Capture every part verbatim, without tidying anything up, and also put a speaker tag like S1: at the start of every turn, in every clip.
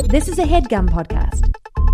S1: This is a HeadGum podcast.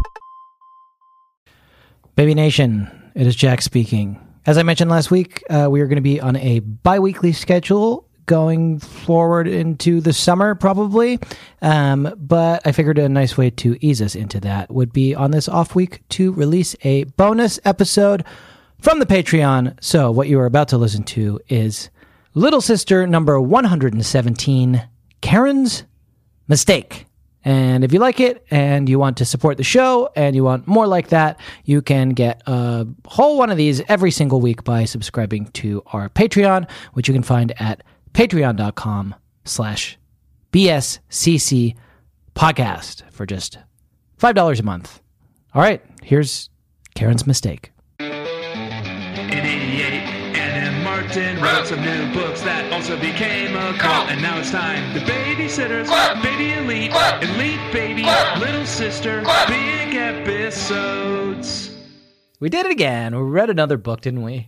S2: Baby Nation, it is Jack speaking. As I mentioned last week, uh, we are going to be on a bi-weekly schedule going forward into the summer, probably. Um, but I figured a nice way to ease us into that would be on this off week to release a bonus episode from the Patreon. So what you are about to listen to is Little Sister number one hundred seventeen, Karen's Mistake. And if you like it and you want to support the show and you want more like that, you can get a whole one of these every single week by subscribing to our Patreon, which you can find at patreon.com slash BSCC podcast for just five dollars a month. All right, here's Karen's Mistake.
S3: In eighty-eight, Anna Martin wrote some new books that also became a cult. And now it's time. The Babysitters, Baby Elite, Elite Baby, Little Sister, big episodes.
S2: We did it again. We read another book, didn't we?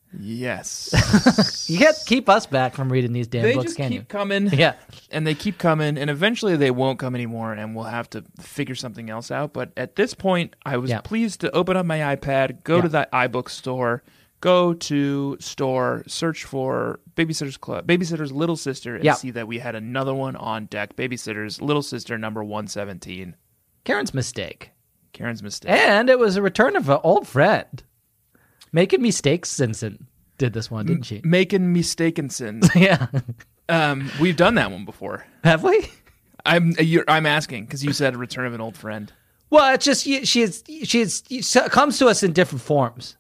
S4: Yes.
S2: You can't keep us back from reading these damn
S4: They
S2: books,
S4: just
S2: can
S4: keep
S2: you?
S4: coming.
S2: Yeah.
S4: And they keep coming, and eventually they won't come anymore, and we'll have to figure something else out. But at this point, I was
S2: Yeah.
S4: pleased to open up my iPad, go
S2: Yeah.
S4: to that iBook store, go to store, search for Babysitter's Club, Babysitter's Little Sister, and
S2: Yeah.
S4: see that we had another one on deck. Babysitter's Little Sister number one seventeen.
S2: Karen's Mistake.
S4: Karen's Mistake.
S2: And it was a return of an old friend. Making Mistakes Simpson did this one, didn't she?
S4: Making mistaken sins.
S2: Yeah.
S4: um, we've done that one before.
S2: Have we?
S4: I'm you're, I'm asking because you said return of an old friend.
S2: Well, it's just she is she is she comes to us in different forms.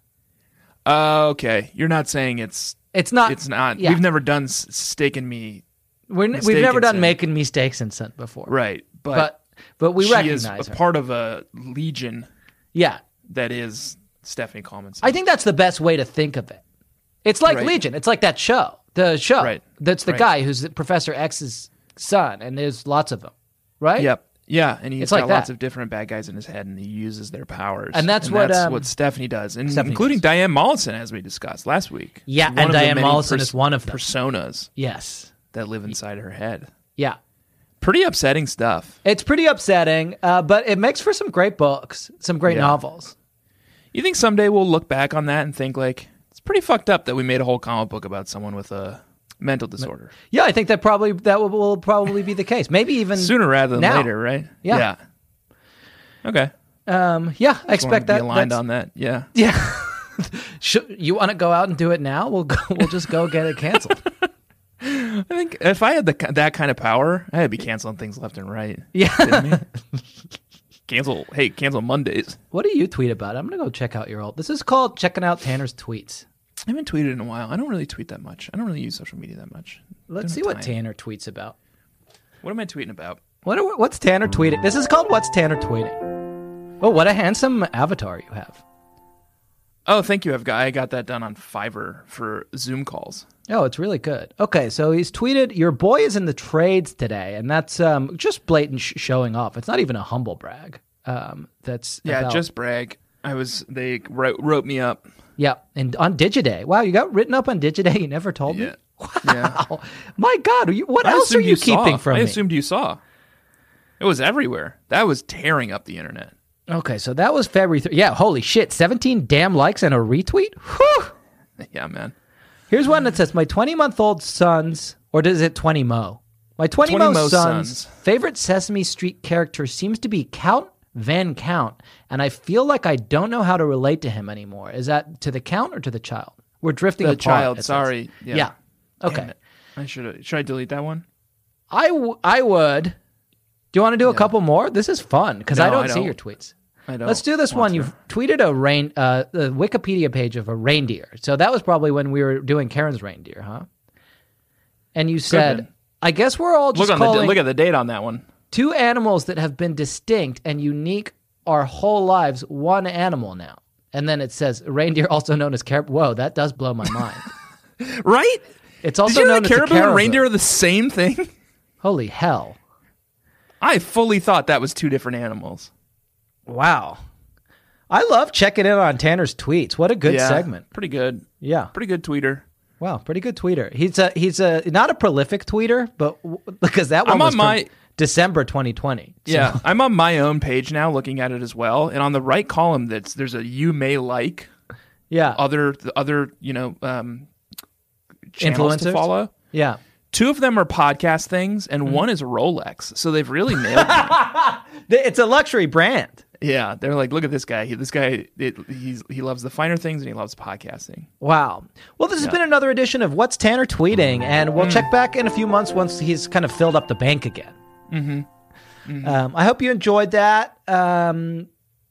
S4: Uh, okay, you're not saying it's
S2: It's not.
S4: it's not.
S2: Yeah.
S4: We've never done s- staken me.
S2: We're, we've
S4: mistaken
S2: never done
S4: sin.
S2: Making Mistakes Simpson before,
S4: Right, but,
S2: But but we
S4: she
S2: recognize
S4: is a
S2: her.
S4: part of a legion
S2: Yeah,
S4: that is Stephanie Coleman.
S2: I think that's the best way to think of it. It's like
S4: Right.
S2: Legion. It's like that show. The show.
S4: Right.
S2: That's the
S4: Right.
S2: guy who's Professor X's son, and there's lots of them, right?
S4: Yep. Yeah, and he's
S2: It's
S4: got
S2: like
S4: lots
S2: that.
S4: of different bad guys in his head, and he uses their powers.
S2: And that's what, um,
S4: what Stephanie does, and
S2: Stephanie
S4: including
S2: does.
S4: Diane Mollison, as we discussed last week.
S2: Yeah,
S4: One
S2: and
S4: of the
S2: Diane
S4: many
S2: Mollison
S4: pers-
S2: is one of them.
S4: personas
S2: Yes.
S4: that live inside her head.
S2: Yeah.
S4: Pretty upsetting stuff.
S2: It's pretty upsetting, uh, but it makes for some great books, some great
S4: Yeah.
S2: novels.
S4: You think someday we'll look back on that and think like it's pretty fucked up that we made a whole comic book about someone with a mental disorder?
S2: Yeah, I think that probably that will, will probably be the case. Maybe even
S4: Sooner rather than
S2: now.
S4: later, right?
S2: Yeah.
S4: yeah. Okay.
S2: Um, yeah, I
S4: Just wanted
S2: expect
S4: to be
S2: that.
S4: aligned
S2: that's-
S4: on that. Yeah.
S2: Yeah. Should, you want to go out and do it now? We'll go. We'll just go get it canceled.
S4: I think if I had the, that kind of power, I'd be canceling things left and right.
S2: Yeah.
S4: Kidding me? Cancel. Hey, cancel Mondays.
S2: What do you tweet about? I'm gonna go check out your old. This is called checking out Tanner's tweets.
S4: I haven't tweeted in a while. I don't really tweet that much. I don't really use social media that much.
S2: Let's
S4: Don't
S2: see
S4: have
S2: what
S4: time.
S2: Tanner tweets about.
S4: What am I tweeting about?
S2: What are, what's Tanner tweeting? This is called What's Tanner Tweeting. Oh, what a handsome avatar you have.
S4: Oh, thank you. I've got I got that done on Fiverr for Zoom calls.
S2: Oh, it's really good. Okay, so he's tweeted, "Your boy is in the trades today," and that's um, just blatant sh- showing off. It's not even a humble brag. Um, that's
S4: Yeah,
S2: about-
S4: just brag. I was they wrote, wrote me up.
S2: yeah, and on Digiday. Wow, you got written up on Digiday. You never told
S4: Yeah.
S2: me.
S4: Yeah.
S2: Wow, my God, are you, what
S4: I
S2: else are
S4: assumed
S2: you
S4: saw.
S2: keeping from
S4: I
S2: me?
S4: assumed you saw. It was everywhere. That was tearing up the internet.
S2: Okay, so that was February. Th- yeah, holy shit, seventeen damn likes and a retweet. Whew.
S4: Yeah, man.
S2: Here's one that says, "My twenty-month-old son's," or does it twenty mo? My twenty mo
S4: twenty mo
S2: son's
S4: sons.
S2: favorite Sesame Street character seems to be Count Van Count, and I feel like I don't know how to relate to him anymore. Is that to the Count or to the child? We're drifting
S4: The
S2: apart.
S4: child.
S2: it says.
S4: Sorry. Yeah.
S2: Yeah.
S4: Damn
S2: Okay.
S4: it. I should should I delete that one?
S2: I, w- I would. Do you want to do a
S4: Yeah.
S2: couple more? This is fun because I
S4: No,
S2: don't
S4: I
S2: see
S4: don't.
S2: your tweets.
S4: I don't.
S2: Let's do this
S4: want
S2: one.
S4: to.
S2: You've tweeted a rain, uh, the Wikipedia page of a reindeer. So that was probably when we were doing Karen's reindeer, huh? And you said,
S4: been.
S2: I guess we're all just
S4: Look on the
S2: calling
S4: look at the date on that one.
S2: two animals that have been distinct and unique our whole lives one animal now. And then it says reindeer, also known as caribou. Whoa, that does blow my mind.
S4: Right?
S2: It's also
S4: Did you know
S2: known
S4: that
S2: as a
S4: caribou
S2: caribou.
S4: and reindeer are the same thing?
S2: Holy hell!
S4: I fully thought that was two different animals.
S2: Wow. I love checking in on Tanner's tweets. What a good
S4: Yeah,
S2: segment.
S4: Pretty good.
S2: Yeah.
S4: Pretty good tweeter.
S2: Wow, pretty good tweeter. He's a he's a not a prolific tweeter, but w- because that one
S4: I'm
S2: was
S4: on my
S2: from December twenty twenty. So-
S4: Yeah, I'm on my own page now looking at it as well. And on the right column, that's there's a you may like
S2: Yeah.
S4: other the other, you know, um, channels to
S2: Influencers?
S4: follow.
S2: Yeah.
S4: Two of them are podcast things, and
S2: Mm-hmm.
S4: one is a Rolex. So they've really nailed it.
S2: It's a luxury brand.
S4: Yeah, they're like, look at this guy. He, this guy, it, he's he loves the finer things and he loves podcasting.
S2: Wow. Well, this has been another edition of What's Tanner Tweeting, and we'll check back in a few months once he's kind of filled up the bank again. Mm-hmm. Mm-hmm. Um, I hope you enjoyed that. Um,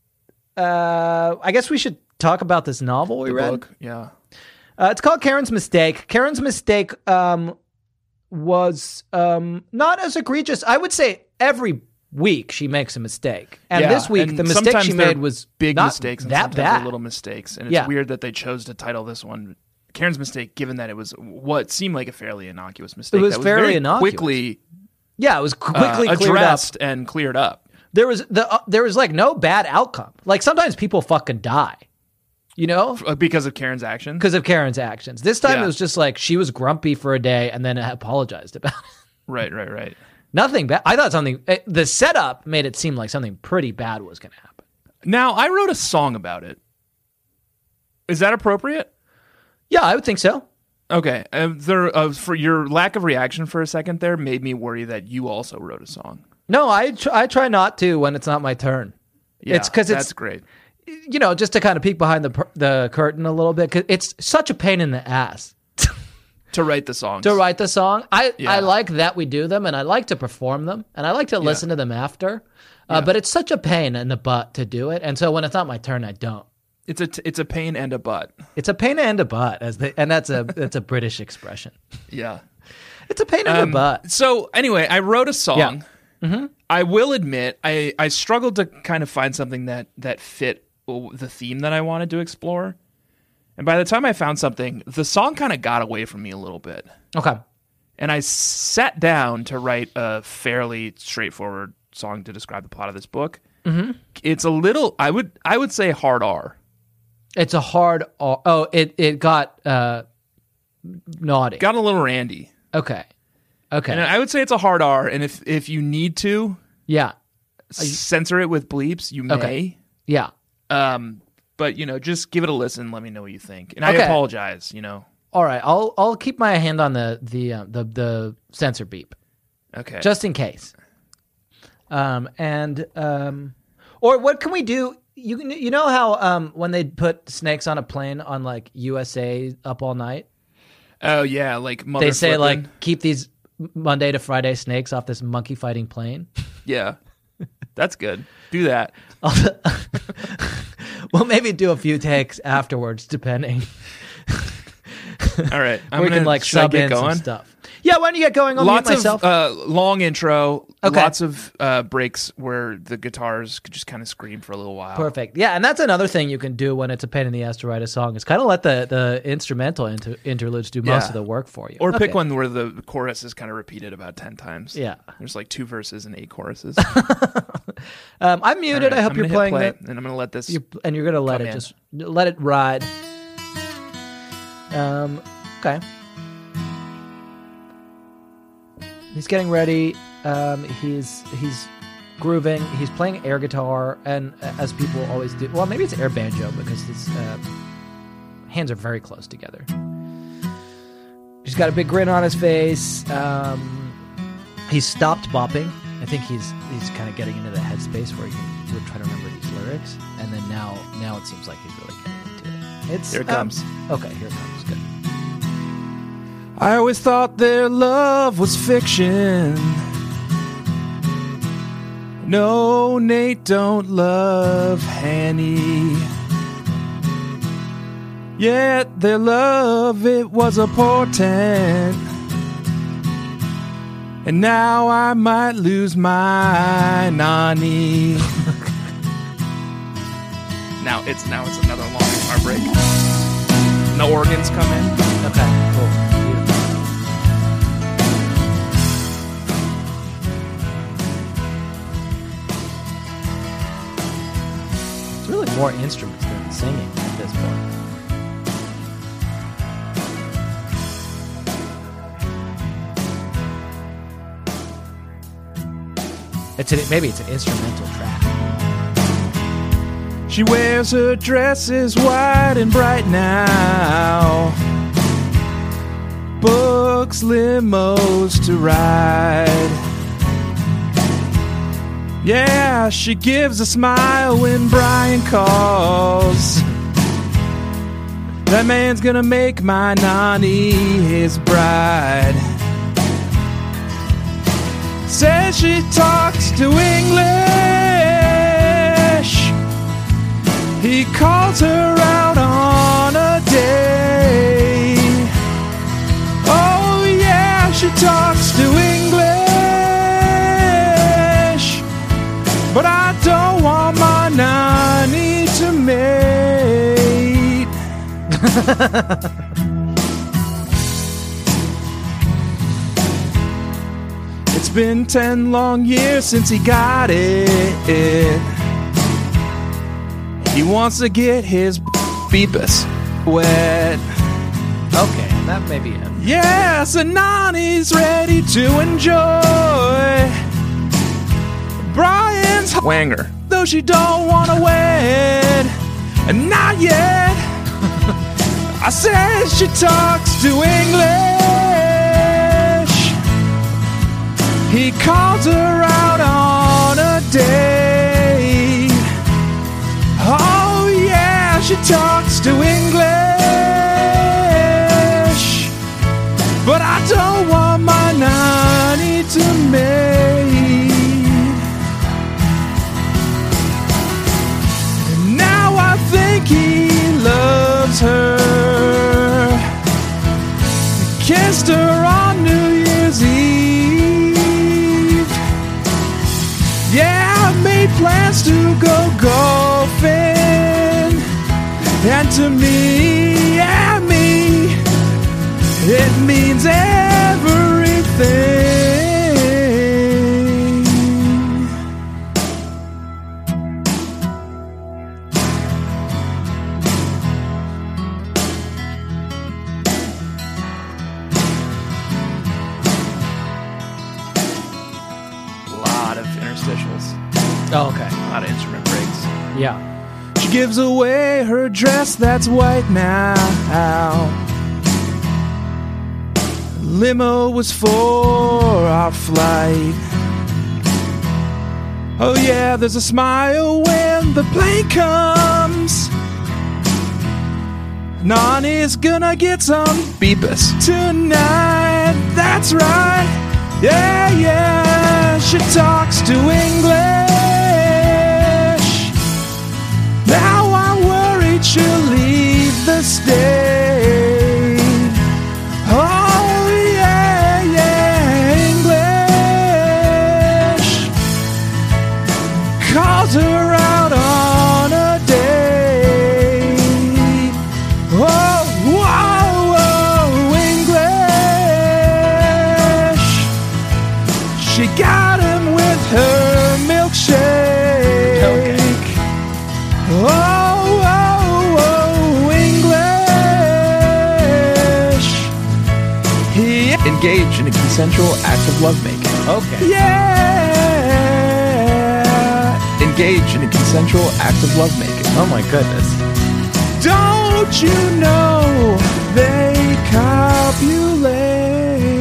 S2: uh, I guess we should talk about this novel we
S4: The
S2: read.
S4: book, yeah.
S2: Uh, it's called Karen's Mistake. Karen's Mistake um, was um, not as egregious. I would say every week she makes a mistake, and
S4: Yeah,
S2: this week
S4: and
S2: the mistake
S4: sometimes
S2: she
S4: they're
S2: made was
S4: big
S2: not
S4: mistakes and
S2: that
S4: sometimes they're
S2: bad.
S4: little mistakes. And it's
S2: Yeah.
S4: weird that they chose to title this one Karen's Mistake, given that it was what seemed like a fairly innocuous mistake.
S2: was
S4: that was
S2: fairly
S4: very
S2: innocuous.
S4: quickly
S2: Yeah, it was quickly
S4: uh,
S2: cleared up.
S4: addressed and cleared up.
S2: There was the uh, there was like no bad outcome. Like sometimes people fucking die, you know,
S4: Uh, because of Karen's actions.
S2: because of Karen's actions. This time
S4: Yeah.
S2: it was just like she was grumpy for a day and then apologized about it.
S4: Right, right, right.
S2: Nothing bad. I thought something. eh, The setup made it seem like something pretty bad was going to happen.
S4: Now, I wrote a song about it. Is that appropriate?
S2: Yeah, I would think so.
S4: Okay. Uh, there, uh, for your lack of reaction for a second there made me worry that you also wrote a song.
S2: No, I tr- I try not to when it's not my turn.
S4: Yeah,
S2: It's 'cause it's-
S4: that's great.
S2: You know, just to kind of peek behind the per- the curtain a little bit, because it's such a pain in the ass
S4: To write the songs.
S2: to write the song. I,
S4: Yeah.
S2: I like that we do them, and I like to perform them, and I like to listen to them after. Uh,
S4: Yeah.
S2: But it's such a pain in the butt to do it, and so when it's not my turn, I don't.
S4: It's a t- it's a pain and a butt.
S2: It's a pain in the butt, as the, and that's a that's a British expression.
S4: Yeah.
S2: It's a pain in the
S4: Um,
S2: butt.
S4: So anyway, I wrote a song.
S2: Yeah. Mm-hmm.
S4: I will admit, I, I struggled to kind of find something that, that fit the theme that I wanted to explore. And by the time I found something, the song kind of got away from me a little bit.
S2: Okay.
S4: And I sat down to write a fairly straightforward song to describe the plot of this book. Mm-hmm. It's a little, I would I would say hard R.
S2: It's a hard. R- oh, it it got uh, naughty.
S4: Got a little randy.
S2: okay. Okay.
S4: And I would say it's a hard R. And if, if you need to
S2: yeah.
S4: censor it with bleeps, you may.
S2: Okay. Yeah.
S4: Um, but you know, just give it a listen. Let me know what you think. And I
S2: Okay.
S4: apologize. You know.
S2: All right. I'll I'll keep my hand on the the uh, the the censor beep
S4: Okay.
S2: just in case. Um and um, or what can we do? You can- you know how um when they put snakes on a plane on like U S A Up All Night,
S4: oh yeah, like mother
S2: they say
S4: flipping.
S2: like keep these Monday to Friday snakes off this monkey fighting plane.
S4: Yeah, that's good. Do that.
S2: We'll maybe do a few takes afterwards, depending.
S4: All right. I'm
S2: we
S4: gonna,
S2: can like
S4: should I
S2: sub
S4: get
S2: in some
S4: going?
S2: stuff. Yeah, why don't you get going? I'll
S4: Lots
S2: mute
S4: of
S2: myself.
S4: uh, long intro.
S2: Okay.
S4: Lots of uh, breaks where the guitars could just kind of scream for a little while.
S2: Perfect. Yeah, and that's another thing you can do when it's a pain in the ass to write a song is kind of let the, the instrumental inter- interludes do most
S4: Yeah.
S2: of the work for you.
S4: Or pick
S2: Okay.
S4: one where the chorus is kind of repeated about ten times.
S2: Yeah.
S4: There's like two verses and eight choruses.
S2: Um, I'm muted.
S4: All right,
S2: I hope
S4: I'm
S2: you're
S4: gonna hit
S2: playing
S4: play,
S2: it.
S4: and I'm gonna let this.
S2: You're, and you're gonna let
S4: Come
S2: it
S4: in.
S2: just let it ride. Um. Okay. He's getting ready. Um. He's he's grooving. He's playing air guitar, and uh, as people always do. Well, maybe it's air banjo because his uh, hands are very close together. He's got a big grin on his face. Um. He's stopped bopping. I think he's he's kind of getting into the headspace where he can would try to remember these lyrics, and then now now it seems like he's really getting into it. It's
S4: Here it
S2: um,
S4: comes.
S2: Okay, here it comes. Good.
S4: I always thought their love was fiction. No, Nate don't love Hanny. Yet their love, it was a portent. And now I might lose my nanny. now it's now it's another long guitar break. And the organs come in.
S2: Okay, cool. Beautiful. It's really more instruments than singing at this point. It's an, maybe it's an instrumental track.
S4: She wears her dresses white and bright now. Books limos to ride. Yeah, she gives a smile when Brian calls. That man's gonna make my Nani his bride. Says she talks to English. He calls her out on a day. Oh yeah, she talks to English, but I don't want my Nani to mate. It's been ten long years since he got it. He wants to get his beepus wet.
S2: Okay, that may be it.
S4: Yes, and Nani's ready to enjoy Brian's wanger, though she don't want to wed, and not yet. I say she talks to English. He calls her out on a date. Oh yeah, she talks to English, but I don't want my Nani to mate. And now I think he loves her. Kissed her on New Year's Eve. Yeah, I made plans to go golfing. And to me, yeah, me, it means everything. A lot of interstitials,
S2: Oh, okay.
S4: a lot of instrument breaks.
S2: Yeah.
S4: She gives away her dress that's white now. Limo was for our flight. Oh yeah, there's a smile when the plane comes. Nani's gonna get some beepus tonight. That's right. Yeah, yeah. She talks to English. Now I'm worried she'll leave the state. Oh yeah, yeah, English. Calls her out on a date. Oh, whoa, whoa, English. She got him with her milkshake.
S2: Okay.
S4: Oh, oh, oh, English. He engaged in a consensual act of lovemaking.
S2: Okay.
S4: Yeah. Engaged in a consensual act of lovemaking.
S2: Oh my goodness.
S4: Don't you know they copulate?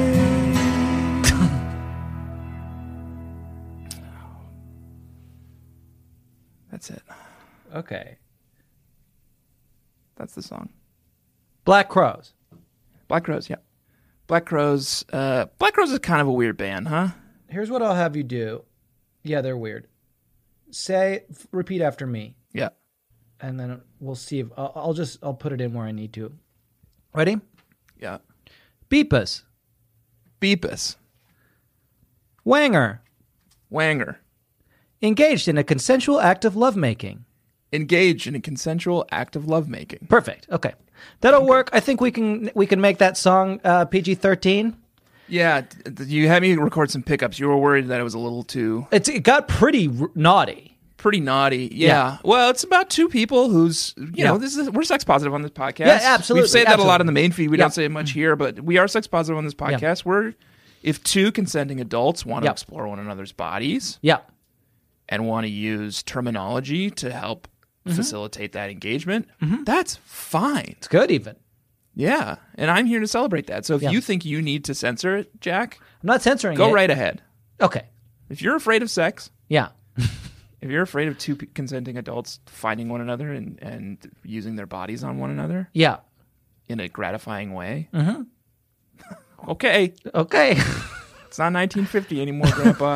S4: That's it.
S2: Okay.
S4: That's the song.
S2: Black Crowes.
S4: Black Crowes, yeah. Black Crowes. Uh, Black Crowes is kind of a weird band, huh?
S2: Here's what I'll have you do. Yeah, they're weird. Say, f- repeat after me,
S4: Yeah.
S2: and then we'll see if I'll, I'll just I'll put it in where I need to. Ready?
S4: Yeah.
S2: Beepus.
S4: Beepus.
S2: Wanger.
S4: Wanger.
S2: Engaged in a consensual act of lovemaking.
S4: Engaged in a consensual act of lovemaking.
S2: Perfect. Okay, that'll work. I think we can we can make that song uh, P G thirteen.
S4: Yeah, t- t- you had me record some pickups. You were worried that it was a little too
S2: It's it got pretty r- naughty.
S4: pretty naughty. Yeah.
S2: Yeah.
S4: Well, it's about two people who's you
S2: Yeah.
S4: know this is we're sex positive on this podcast.
S2: Yeah, absolutely,
S4: We say that a lot
S2: absolutely.
S4: in the main feed. We
S2: Yeah.
S4: don't say it much here, but we are sex positive on this podcast. We're if two consenting adults want to
S2: Yep.
S4: explore one another's bodies
S2: Yeah.
S4: and want to use terminology to help
S2: Mm-hmm.
S4: facilitate that engagement, that's fine.
S2: It's good even.
S4: Yeah, and I'm here to celebrate that. So if
S2: Yeah.
S4: you think you need to censor it, Jack,
S2: I'm not censoring
S4: go
S2: it.
S4: right ahead.
S2: Okay.
S4: If you're afraid of sex,
S2: Yeah.
S4: if you're afraid of two p- consenting adults finding one another and, and using their bodies on one another
S2: Yeah.
S4: in a gratifying way, mm-hmm. okay,
S2: Okay.
S4: it's not nineteen fifty anymore, Grandpa.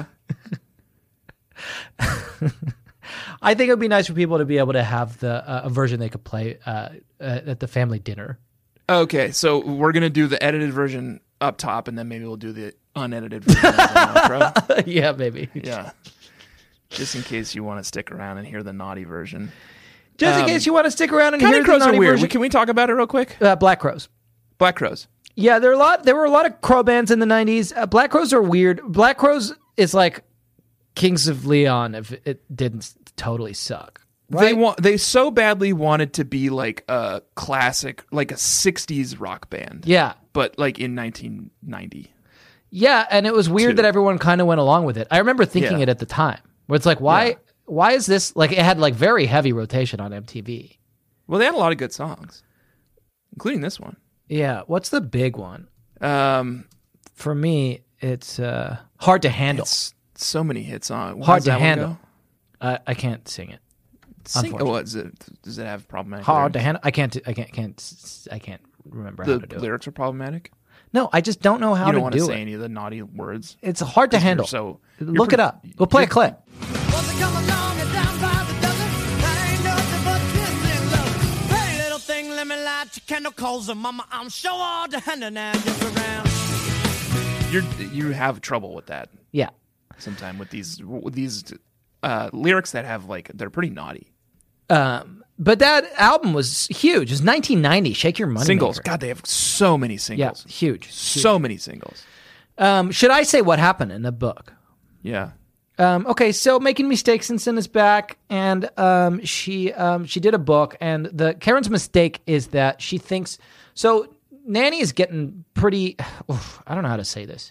S2: I think it would be nice for people to be able to have the uh, a version they could play uh, uh, at the family dinner.
S4: Okay, so we're gonna do the edited version up top, and then maybe we'll do the unedited version as an outro.
S2: Yeah, maybe.
S4: Yeah, just in case you want to stick around and hear the naughty version.
S2: Just in
S4: Um,
S2: case you want to stick around and
S4: Counting
S2: hear the
S4: crows are
S2: naughty
S4: weird.
S2: version.
S4: Can we talk about it real quick?
S2: Uh, Black Crows.
S4: Black Crows.
S2: Yeah, there are a lot. There were a lot of crow bands in the nineties. Uh, Black Crows are weird. Black Crows is like Kings of Leon if it didn't totally suck.
S4: They want. They so badly wanted to be like a classic, like a sixties rock band.
S2: Yeah.
S4: But like in nineteen ninety.
S2: Yeah, and it was weird
S4: Two.
S2: that everyone kind of went along with it. I remember thinking
S4: Yeah.
S2: it at the time, where it's like, why,
S4: Yeah.
S2: why is this like? It had like very heavy rotation on M T V.
S4: Well, they had a lot of good songs, including this one.
S2: Yeah, what's the big one
S4: Um,
S2: for me? It's uh, hard to handle.
S4: it's so many hits on.
S2: Hard
S4: How's
S2: to
S4: that one
S2: handle.
S4: go?
S2: Uh, I can't sing it.
S4: Sing,
S2: Unfortunately.
S4: oh, what, is it, does it have problematic
S2: Hard to
S4: lyrics?
S2: handle. I can't. I can't. Can't. I can't remember how
S4: The
S2: to do it.
S4: lyrics are problematic.
S2: No, I just don't know how
S4: You don't
S2: to
S4: want to
S2: do
S4: say
S2: it.
S4: any of the naughty words.
S2: It's hard to
S4: You're
S2: handle.
S4: So you're
S2: Look it
S4: pretty-
S2: up. We'll play a
S4: you're-
S2: clip.
S5: Once I come along and down by the dozen, that ain't nothing but kissing love. Hey, little thing, let me light your candle, cause mama, I'm sure all the hand now just around.
S4: You're you have trouble with that
S2: Yeah.
S4: sometimes with these with these uh, lyrics that have like they're pretty naughty.
S2: Um, but that album was huge. It was nineteen ninety. Shake Your Money
S4: Singles.
S2: Maker.
S4: God, they have so many
S2: Yeah,
S4: singles.
S2: huge.
S4: So many singles.
S2: Um, should I say what happened in the book?
S4: Yeah.
S2: Um, okay, so Making Mistakes and Sin is back, and um, she um, she did a book, and the Karen's mistake is that she thinks so. Nanny is getting pretty. Oof, I don't know how to say this.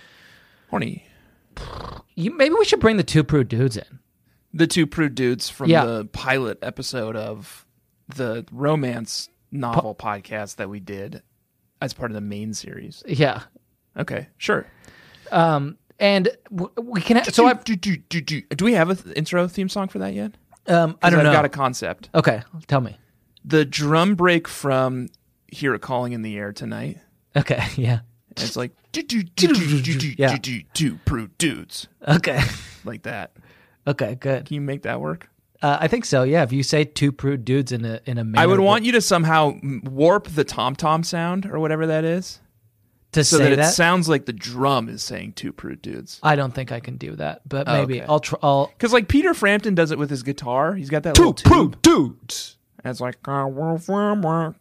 S4: Horny.
S2: You, maybe we should bring the two prude dudes in.
S4: The two prude dudes from
S2: Yeah.
S4: the pilot episode of the romance novel podcast that we did as part of the main series.
S2: Yeah,
S4: Okay, sure.
S2: um, and w- we can. Ha- so I
S4: do, do, do, do, do we have an th- intro theme song for that yet?
S2: um, I
S4: 'Cause
S2: don't
S4: I've
S2: know.
S4: got a concept.
S2: Okay, tell me.
S4: The drum break from Hear It Calling in the Air Tonight.
S2: Okay, yeah.
S4: And it's like do, do, do, do, do, do,
S2: Yeah.
S4: do, do, do, prude dudes.
S2: Okay,
S4: Like that.
S2: okay, good.
S4: Can you make that work?
S2: Uh, I think so. Yeah, if you say two prude dudes in a in a manner
S4: I would
S2: that-
S4: want you to somehow m- warp the tom tom sound or whatever that is,
S2: to
S4: so
S2: say
S4: that it
S2: that.
S4: sounds like the drum is saying two prude dudes.
S2: I don't think I can do that, but
S4: Oh,
S2: maybe
S4: okay.
S2: I'll try. I'll
S4: Because like Peter Frampton does it with his guitar. He's got that little
S2: two
S4: tube.
S2: prude dudes.
S4: And it's like uh, wah, wah, wah.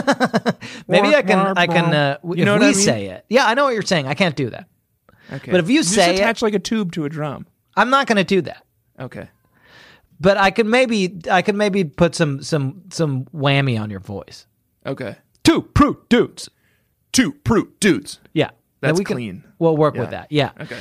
S2: Maybe I can. I can. Uh,
S4: You
S2: if
S4: know what
S2: we
S4: I mean?
S2: say it, yeah, I know what you're saying. I can't do that.
S4: Okay.
S2: But if you
S4: just
S2: say it-
S4: attach like a tube to a drum.
S2: I'm not going to do that.
S4: Okay.
S2: But I can maybe. I can maybe put some some some whammy on your voice.
S4: Okay.
S2: Two prude dudes.
S4: Two prude dudes.
S2: Yeah, Then
S4: That's
S2: we can,
S4: clean.
S2: We'll work
S4: Yeah.
S2: with that. Yeah.
S4: Okay.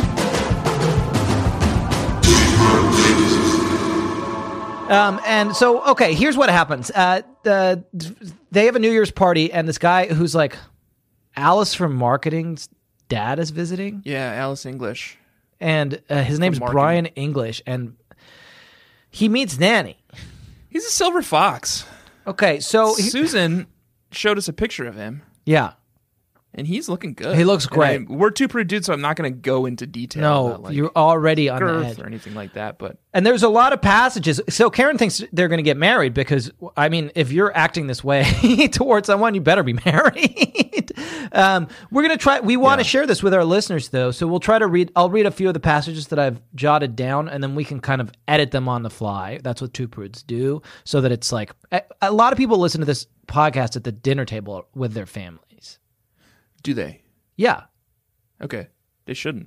S2: Um, and so, okay, here's what happens. Uh, the, they have a New Year's party, and this guy who's like Alice from marketing's dad is visiting,
S4: Yeah, Alice English.
S2: and uh, his name's
S4: marketing.
S2: Brian English, and he meets Nanny.
S4: He's a silver fox.
S2: Okay, so he-
S4: Susan showed us a picture of him,
S2: yeah,
S4: and he's looking good.
S2: He looks
S4: And
S2: great.
S4: I- we're too prude dudes, so I'm not going to go into detail
S2: no,
S4: about like
S2: you're already on the
S4: girth
S2: edge.
S4: or anything like that. But
S2: And there's a lot of passages. So Karen thinks they're going to get married because, I mean, if you're acting this way towards someone, you better be married. um, we're going to try. We want to
S4: Yeah.
S2: share this with our listeners, though. So we'll try to read. I'll read a few of the passages that I've jotted down, and then we can kind of edit them on the fly. That's what two prudes do, so that it's like a, a lot of people listen to this podcast at the dinner table with their families.
S4: do they?
S2: Yeah.
S4: Okay, they shouldn't.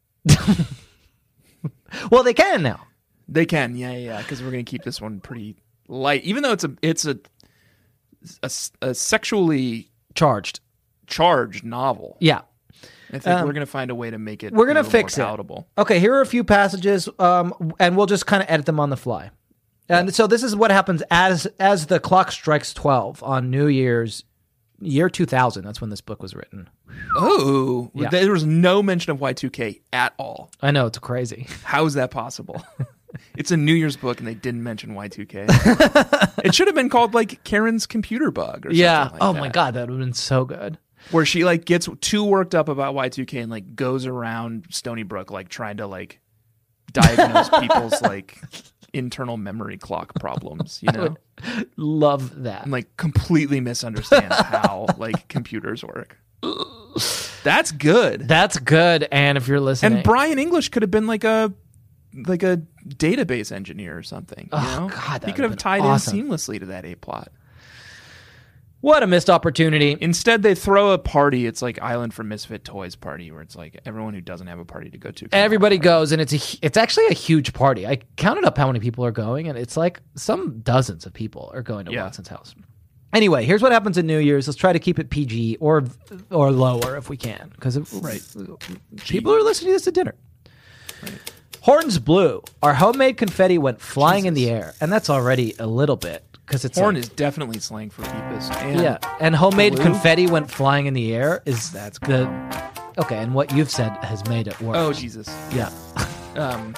S2: Well, they can now.
S4: They can, yeah, yeah, because we're going to keep this one pretty light, even though it's a it's a a, a sexually
S2: Charged.
S4: charged novel.
S2: Yeah.
S4: I think
S2: Um,
S4: we're gonna find a way to make it.
S2: We're gonna
S4: a little
S2: fix
S4: more
S2: it.
S4: palatable.
S2: Okay, here are a few passages, um, and we'll just kind of edit them on the fly. And so this is what happens as as the clock strikes twelve on New Year's year two thousand. That's when this book was written.
S4: Oh,
S2: Yeah.
S4: there was no mention of Y two K at all.
S2: I know, it's crazy.
S4: How is that possible? It's a New Year's book, and they didn't mention Y two K. It should have been called like Karen's computer bug, or
S2: Yeah.
S4: something like
S2: Oh
S4: that,
S2: my god, that would have been so good.
S4: where she like gets too worked up about Y two K and like goes around Stony Brook like trying to like diagnose people's like internal memory clock problems, you know,
S2: Love that.
S4: and like completely misunderstands how like computers work. That's good.
S2: That's good. And if you're listening,
S4: And Brian English could have been like a like a database engineer or something. You
S2: Oh,
S4: know?
S2: God, that
S4: he
S2: would've
S4: could have
S2: been
S4: tied
S2: awesome.
S4: in seamlessly to that A plot.
S2: what a missed opportunity.
S4: Instead, they throw a party. It's like Island for Misfit Toys party, where it's like everyone who doesn't have a party to go to. can
S2: Everybody
S4: go.
S2: goes, and it's a hu- it's actually a huge party. I counted up how many people are going, and it's like some dozens of people are going to
S4: Yeah.
S2: Watson's house. Anyway, here's what happens in New Year's. Let's try to keep it P G or or lower if we can, because
S4: Right.
S2: people are listening to this at dinner. Horns blew. Our homemade confetti went flying in the air, and that's already a little bit because it's
S4: Horn
S2: like-
S4: is definitely slang for peepus. And
S2: yeah, and homemade
S4: blue?
S2: confetti went flying in the air is
S4: That's
S2: the okay. And what you've said has made it worse.
S4: Oh Jesus.
S2: yeah.
S4: Um,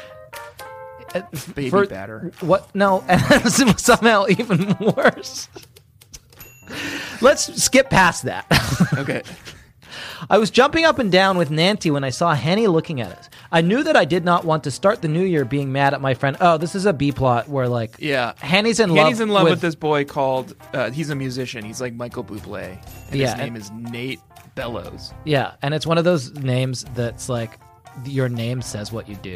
S4: baby
S2: For-
S4: batter.
S2: What? No, and somehow even worse. Let's skip past that.
S4: Okay.
S2: I was jumping up and down with Nancy when I saw Henny looking at us. I knew that I did not want to start the new year being mad at my friend. Oh, this is a B plot where like
S4: Yeah.
S2: Henny's in love.
S4: Henny's in love with,
S2: with
S4: this boy called. Uh, he's a musician. He's like Michael Bublé. And
S2: Yeah,
S4: his name
S2: and-
S4: is Nate Bellows.
S2: Yeah, and it's one of those names that's like your name says what you do.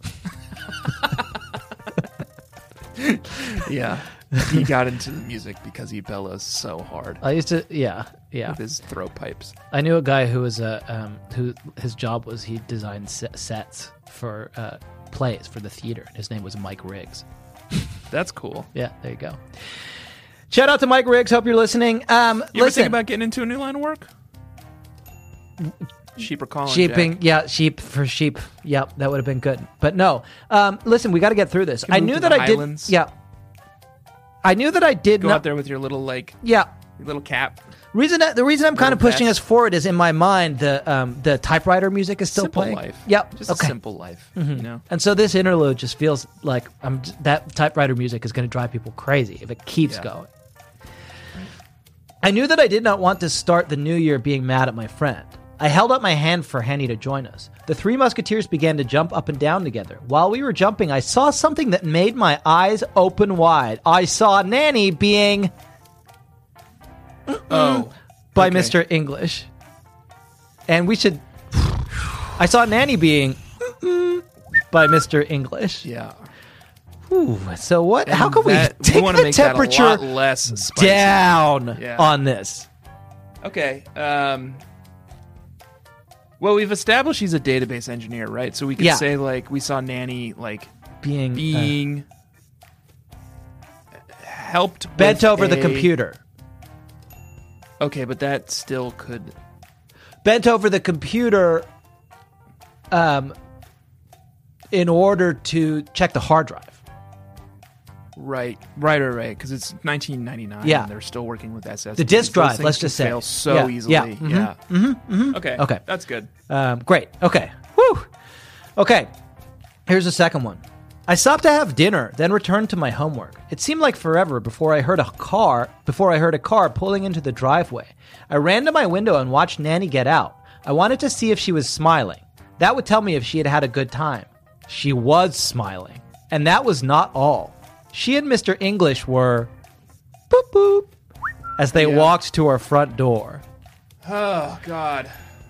S4: Yeah. He got into the music because he bellows so hard
S2: I used to, yeah, yeah.
S4: with his throat pipes.
S2: I knew a guy who was a um, who his job was he designed set, sets for uh, plays for the theater. His name was Mike Riggs.
S4: That's cool.
S2: Yeah, there you go. Shout out to Mike Riggs. Hope you're listening. Um,
S4: You ever
S2: listen,
S4: think about getting into a new line of work? Sheep are calling.
S2: sheeping.
S4: Jack.
S2: Yeah, sheep for sheep. Yep, that would have been good. But no, um, listen, we got to get through this.
S4: can
S2: I
S4: move
S2: knew
S4: to
S2: that
S4: the
S2: I did.
S4: Highlands.
S2: Yeah, I knew that I did
S4: Go
S2: not.
S4: out there with your little like
S2: Yeah.
S4: your little cap.
S2: Reason that, the reason I'm kind of
S4: Little
S2: pushing
S4: vest.
S2: us forward is in my mind the um, the typewriter music is still
S4: Simple
S2: playing.
S4: life.
S2: Yep.
S4: Just
S2: okay.
S4: a simple life. You know.
S2: And so this interlude just feels like I'm that typewriter music is going to drive people crazy if it keeps
S4: Yeah.
S2: going. I knew that I did not want to start the new year being mad at my friend. I held up my hand for Henny to join us. The three musketeers began to jump up and down together. While we were jumping, I saw something that made my eyes open wide. I saw Nanny being
S4: Oh.
S2: by
S4: Okay.
S2: Mister English. And we should I saw Nanny being by Mister English.
S4: Yeah.
S2: Ooh, so what? How
S4: And
S2: can we
S4: that-
S2: take
S4: wanna
S2: the
S4: make that a
S2: temperature
S4: lot less spicy.
S2: down
S4: Yeah.
S2: on this?
S4: Okay. Um. Well, we've established he's a database engineer, right? So we could
S2: Yeah.
S4: say like we saw Nanny like
S2: Being, uh,
S4: being helped
S2: bent
S4: with
S2: over the
S4: a-
S2: computer.
S4: Okay, but that still could.
S2: Bent over the computer um, in order to check the hard drive.
S4: Right, right, right, right. Because it's nineteen ninety-nine.
S2: Yeah.
S4: and they're still working with S S Ds.
S2: The disk
S4: Those
S2: drive,
S4: things
S2: let's
S4: can
S2: just say.
S4: fail so
S2: Yeah,
S4: easily.
S2: yeah,
S4: Yeah.
S2: mhm,
S4: Okay.
S2: Okay.
S4: That's good.
S2: Um, great. Okay. Whew. Okay. Here's the second one. I stopped to have dinner, then returned to my homework. It seemed like forever before I heard a car before I heard a car pulling into the driveway. I ran to my window and watched Nanny get out. I wanted to see if she was smiling. That would tell me if she had had a good time. She was smiling. And that was not all. She and Mister English were boop boop as they
S4: Yeah.
S2: walked to our front door.
S4: Oh God.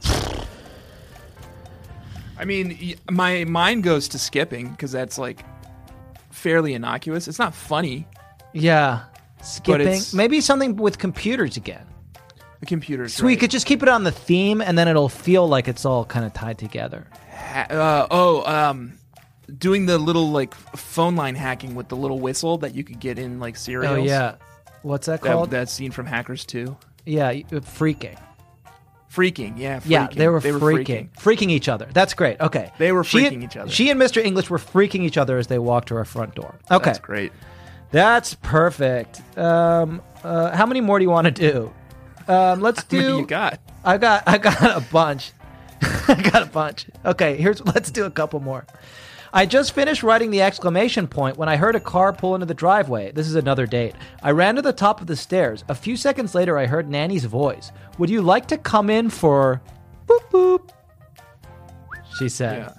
S4: I mean, y- my mind goes to skipping because that's like fairly innocuous. It's not funny.
S2: Yeah. Skipping.
S4: it's-
S2: Maybe something with computers again.
S4: The computer's
S2: So we
S4: right.
S2: could just keep it on the theme and then it'll feel like it's all kind of tied together.
S4: Ha- uh, oh, um, doing the little like phone line hacking with the little whistle that you could get in like cereals.
S2: Oh, yeah. What's that
S4: That,
S2: called?
S4: that scene from Hackers two.
S2: yeah, y- freaking.
S4: Freaking, yeah, freaking.
S2: Yeah, they were,
S4: they were
S2: freaking. freaking. Each other. That's great. Okay.
S4: They were
S2: She
S4: freaking
S2: and-
S4: each other.
S2: She and Mister English were freaking each other as they walked to our front door. Okay.
S4: That's great.
S2: That's perfect. Um, uh, how many more do you want to do? Um, let's
S4: What do
S2: do.
S4: you got?
S2: I got. I got a bunch. I got a bunch. Okay, here's. Let's do a couple more. I just finished writing the exclamation point when I heard a car pull into the driveway. This is another date. I ran to the top of the stairs. A few seconds later, I heard Nanny's voice. Would you like to come in for boop boop? She said.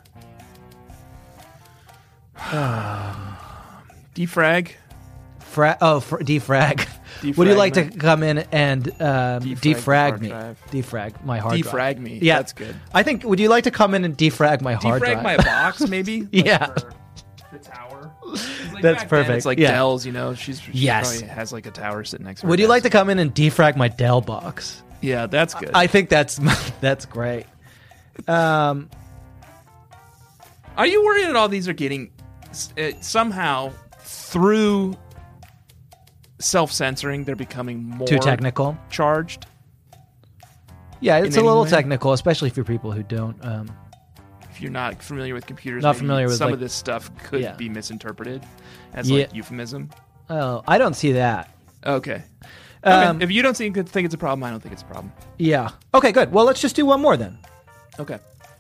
S4: Yeah. Defrag.
S2: Fra- oh, fr- defrag. Would you like to
S4: Defragment.
S2: come in and um,
S4: Defrag
S2: defrag,
S4: the hard
S2: me?
S4: drive.
S2: Defrag my hard drive.
S4: Defrag me.
S2: Yeah,
S4: That's good.
S2: I think. Would you like to come in and defrag my hard
S4: Defrag
S2: drive?
S4: my box, maybe? Like
S2: Yeah.
S4: for the tower. 'Cause, like,
S2: That's
S4: back then,
S2: perfect.
S4: It's like
S2: Yeah.
S4: Dell's, you know. She's she
S2: Yes.
S4: probably has like a tower sitting next to her.
S2: Would you like to
S4: desk.
S2: come in and defrag my Dell box?
S4: Yeah, that's good.
S2: I think that's that's great. Um,
S4: Are you worried at all these are getting uh, somehow through self-censoring, they're becoming more
S2: too technical.
S4: charged?
S2: Yeah, it's
S4: in
S2: a little
S4: any way?
S2: technical, especially for people who don't. Um,
S4: If you're not familiar with computers,
S2: Not
S4: maybe
S2: familiar with,
S4: some
S2: like-
S4: of this stuff could
S2: Yeah.
S4: be misinterpreted as
S2: Yeah.
S4: like euphemism.
S2: oh, I don't see that.
S4: Okay.
S2: Um,
S4: okay. If you don't think, think it's a problem, I don't think it's a problem.
S2: Yeah. Okay, good. Well, let's just do one more then.
S4: Okay.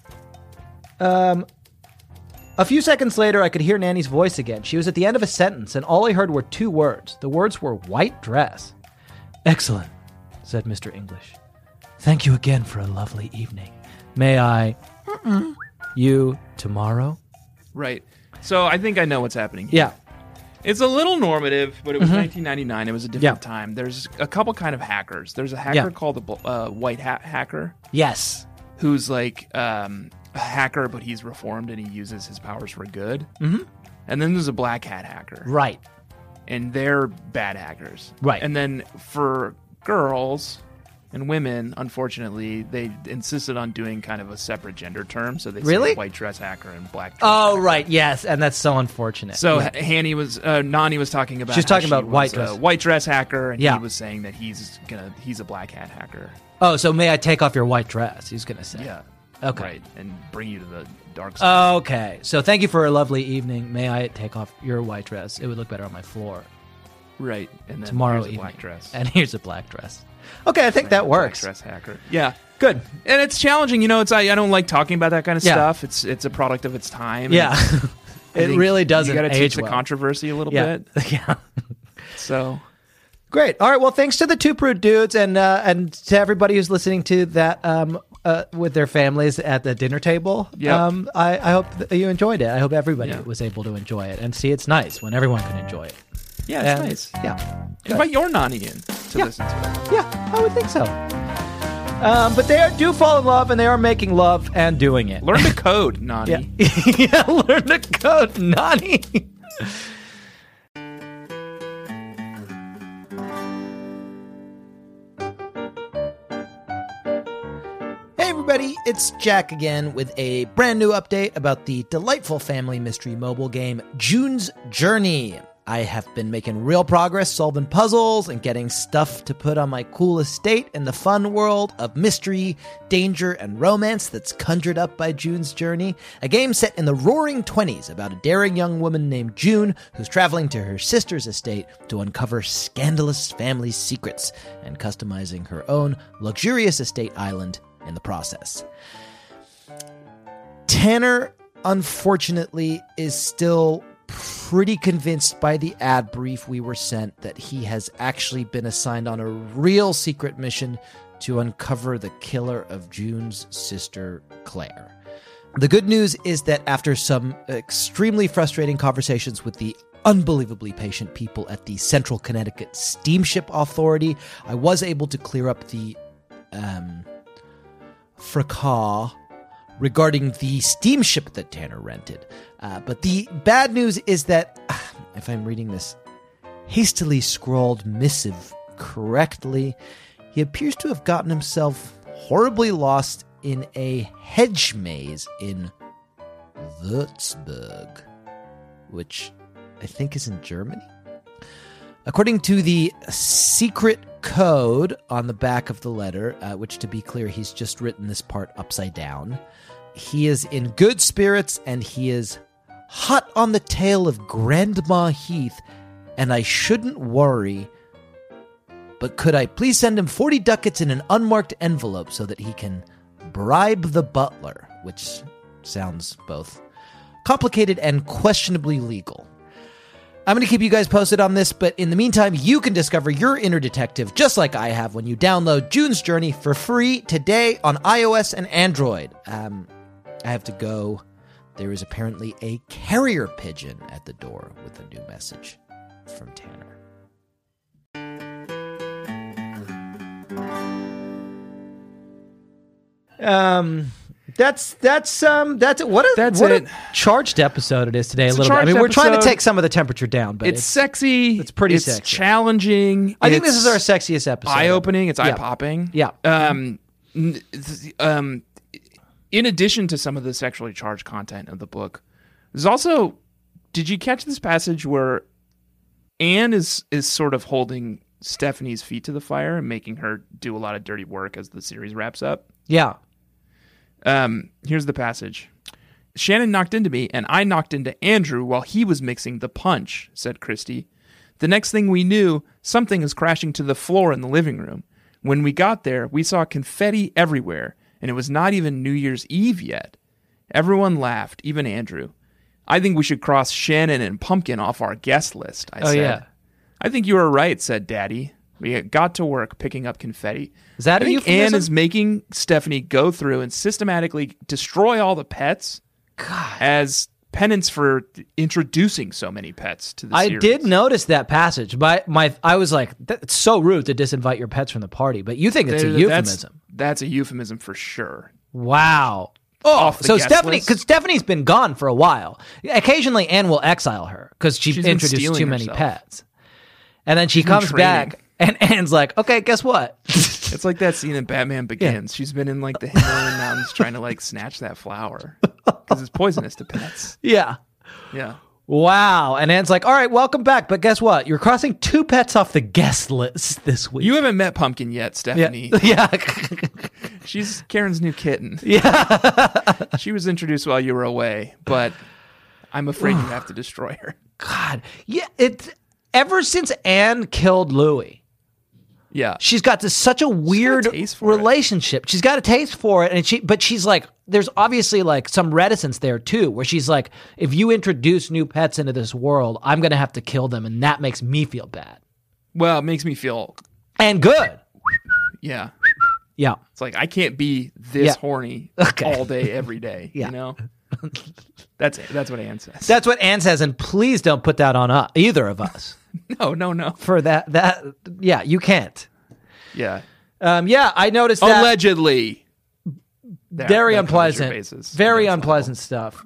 S2: Um, a few seconds later, I could hear Nanny's voice again. She was at the end of a sentence, and all I heard were two words. The words were white dress. Excellent, said Mister English. Thank you again for a lovely evening. May I Mm-mm. you tomorrow?
S4: Right. So I think I know what's happening here.
S2: Yeah.
S4: It's a little normative, but it was nineteen ninety-nine. It was a different
S2: Yeah.
S4: time. There's a couple kind of hackers. There's a hacker
S2: Yeah.
S4: called the bl- uh, White Hat Hacker,
S2: Yes.
S4: who's like um, a hacker, but he's reformed and he uses his powers for good. Mm-hmm. And then there's a Black Hat Hacker,
S2: Right.
S4: and they're bad hackers.
S2: Right.
S4: And then for girls and women, unfortunately, they insisted on doing kind of a separate gender term. So they
S2: Really?
S4: say white dress hacker and black dress
S2: Oh,
S4: hacker.
S2: right. Yes, and that's so unfortunate.
S4: So
S2: Yeah.
S4: H- Hanny was uh, Nani was talking about
S2: She's
S4: how
S2: talking about
S4: she
S2: white
S4: was
S2: dress.
S4: a white dress hacker, and
S2: Yeah.
S4: he was saying that he's gonna he's a black hat hacker.
S2: Oh, so may I take off your white dress? He's going to say.
S4: Yeah,
S2: Okay.
S4: right, and bring you to the dark side.
S2: Okay. So thank you for a lovely evening. May I take off your white dress? It would look better on my floor.
S4: right, and then
S2: Tomorrow
S4: here's a
S2: evening.
S4: black dress.
S2: And here's a black dress. Okay, I think that
S4: Black
S2: works.
S4: dress hacker. Yeah,
S2: Good.
S4: and it's challenging. You know, it's I, I don't like talking about that kind of
S2: Yeah.
S4: stuff. It's it's a product of its time. and
S2: Yeah.
S4: I
S2: it
S4: think
S2: really doesn't
S4: You got to
S2: age
S4: teach the
S2: well.
S4: controversy a little
S2: Yeah.
S4: bit.
S2: Yeah.
S4: So
S2: Great. All right. Well, thanks to the Two Prude Dudes and uh, and to everybody who's listening to that um, uh, with their families at the dinner table.
S4: Yep.
S2: Um, I, I hope that you enjoyed it. I hope everybody
S4: Yeah.
S2: was able to enjoy it. And see, it's nice when everyone can enjoy it.
S4: yeah, it's
S2: And-
S4: nice.
S2: Yeah. Good.
S4: Invite your Nani in to
S2: Yeah.
S4: listen to it.
S2: Yeah, I would think so. Um, but they are, do fall in love, and they are making love and doing it.
S4: Learn the code, Nani.
S2: Yeah, yeah, learn the code, Nani. Hey everybody, it's Jack again with a brand new update about the delightful family mystery mobile game June's Journey. I have been making real progress solving puzzles and getting stuff to put on my cool estate in the fun world of mystery, danger, and romance that's conjured up by June's Journey, a game set in the roaring twenties about a daring young woman named June who's traveling to her sister's estate to uncover scandalous family secrets and customizing her own luxurious estate island in the process. Tanner, unfortunately, is still pretty convinced by the ad brief we were sent that he has actually been assigned on a real secret mission to uncover the killer of June's sister, Claire. The good news is that after some extremely frustrating conversations with the unbelievably patient people at the Central Connecticut Steamship Authority, I was able to clear up the um, fracas regarding the steamship that Tanner rented. Uh, but the bad news is that, if I'm reading this hastily scrawled missive correctly, he appears to have gotten himself horribly lost in a hedge maze in Würzburg, which I think is in Germany. According to the secret code on the back of the letter, uh, which, to be clear, he's just written this part upside down. He is in good spirits, and he is hot on the tail of Grandma Heath, and I shouldn't worry. But could I please send him forty ducats in an unmarked envelope so that he can bribe the butler, which sounds both complicated and questionably legal. I'm going to keep you guys posted on this, but in the meantime, you can discover your inner detective just like I have when you download June's Journey for free today on iOS and Android. Um, I have to go. There is apparently a carrier pigeon at the door with a new message from Tanner. Um... That's that's um that's what a
S4: That's
S2: what
S4: it.
S2: a charged episode it is today.
S4: It's
S2: a
S4: a
S2: little bit. I mean,
S4: charged
S2: we're trying to
S4: episode.
S2: take some of the temperature down, but
S4: It's,
S2: it's,
S4: sexy.
S2: it's pretty
S4: it's
S2: sexy.
S4: challenging.
S2: I think
S4: it's
S2: this is our sexiest episode.
S4: eye-opening. It's
S2: Yeah.
S4: eye-popping.
S2: Yeah.
S4: Um, n- th- um, in addition to some of the sexually charged content of the book, there's also. Did you catch this passage where Anne is is sort of holding Stephanie's feet to the fire and making her do a lot of dirty work as the series wraps up?
S2: Yeah.
S4: Um, here's the passage. Shannon knocked into me, and I knocked into Andrew while he was mixing the punch, said Christy. The next thing we knew, something was crashing to the floor in the living room. When we got there, we saw confetti everywhere, and it was not even New Year's Eve yet. Everyone laughed, even Andrew. I think we should cross Shannon and Pumpkin off our guest list, I
S2: Oh,
S4: said.
S2: yeah.
S4: I think you were right, said Daddy. We got to work picking up confetti.
S2: Is that
S4: I
S2: a
S4: think
S2: euphemism?
S4: Anne is making Stephanie go through and systematically destroy all the pets
S2: God.
S4: as penance for introducing so many pets to the
S2: I
S4: series.
S2: did notice that passage, but my I was like, that's so rude to disinvite your pets from the party. But you think it's a
S4: That's-
S2: euphemism?
S4: That's a euphemism for sure.
S2: Wow. Oh,
S4: Off the
S2: so
S4: guest
S2: Stephanie,
S4: list.
S2: because Stephanie's been gone for a while. Occasionally, Anne will exile her because she
S4: She's been
S2: introduced
S4: stealing
S2: too many
S4: herself.
S2: pets, and then she
S4: She's been
S2: comes
S4: training.
S2: back, and Anne's like, "Okay, guess what?"
S4: It's like that scene in Batman Begins. She's been in like the Himalayan mountains trying to like snatch that flower because it's poisonous to pets.
S2: yeah.
S4: Yeah.
S2: Wow. And Anne's like, "All right, welcome back, but guess what? You're crossing two pets off the guest list this week."
S4: You haven't met Pumpkin yet,
S2: yeah.
S4: Stephanie.
S2: yeah.
S4: She's Karen's new kitten.
S2: yeah.
S4: She was introduced while you were away, but I'm afraid you have to destroy her.
S2: God. Yeah. It. Ever since Anne killed Louis,
S4: Yeah.
S2: she's got this such a weird
S4: taste for it.
S2: relationship. She's got a taste for it, and she, but she's like, there's obviously like some reticence there too, where she's like, if you introduce new pets into this world, I'm gonna have to kill them, and that makes me feel bad
S4: Well, it makes me feel,
S2: and good.
S4: yeah.
S2: Yeah,
S4: It's like I can't be this
S2: Yeah.
S4: horny
S2: Okay.
S4: all day, every day.
S2: Yeah.
S4: You know? That's that's what Anne says.
S2: that's what Anne says, and please don't put that on us, either of us.
S4: no, no, no.
S2: For that, that yeah, you can't.
S4: Yeah.
S2: Um, yeah, I noticed that.
S4: Allegedly. There,
S2: Very
S4: that covers your
S2: unpleasant.
S4: bases.
S2: Very
S4: That's
S2: unpleasant stuff.